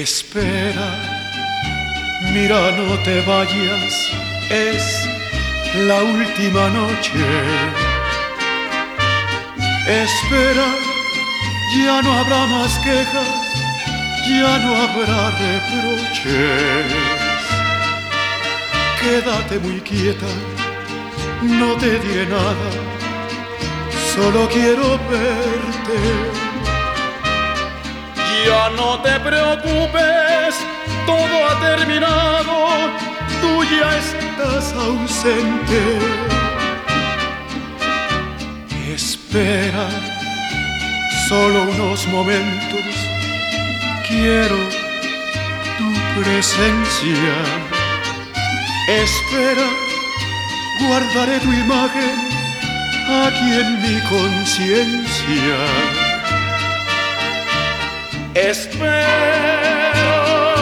Espera, mira, no te vayas, es la última noche. Espera, ya no habrá más quejas, ya no habrá reproches. Quédate muy quieta, no te diré nada, solo quiero verte. Ya no te preocupes, todo ha terminado, tú ya estás ausente. Espera, solo unos momentos, quiero tu presencia. Espera, guardaré tu imagen aquí en mi conciencia. Espera,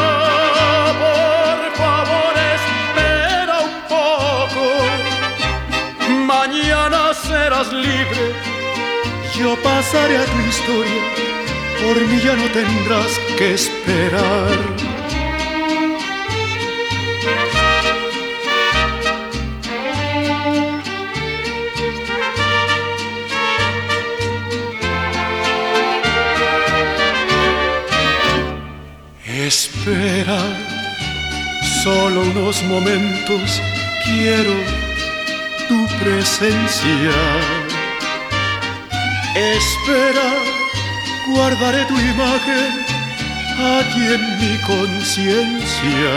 por favor, espera un poco. Mañana serás libre, yo pasaré a tu historia, por mí ya no tendrás que esperar. Espera, solo unos momentos, quiero tu presencia. Espera, guardaré tu imagen aquí en mi conciencia.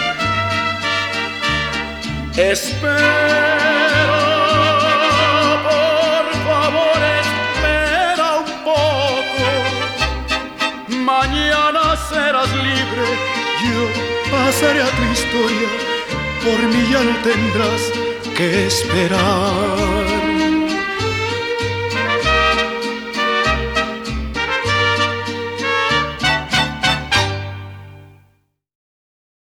Espera, por favor, espera un poco. Mañana serás libre, yo pasaré a tu historia, por mí ya no tendrás que esperar.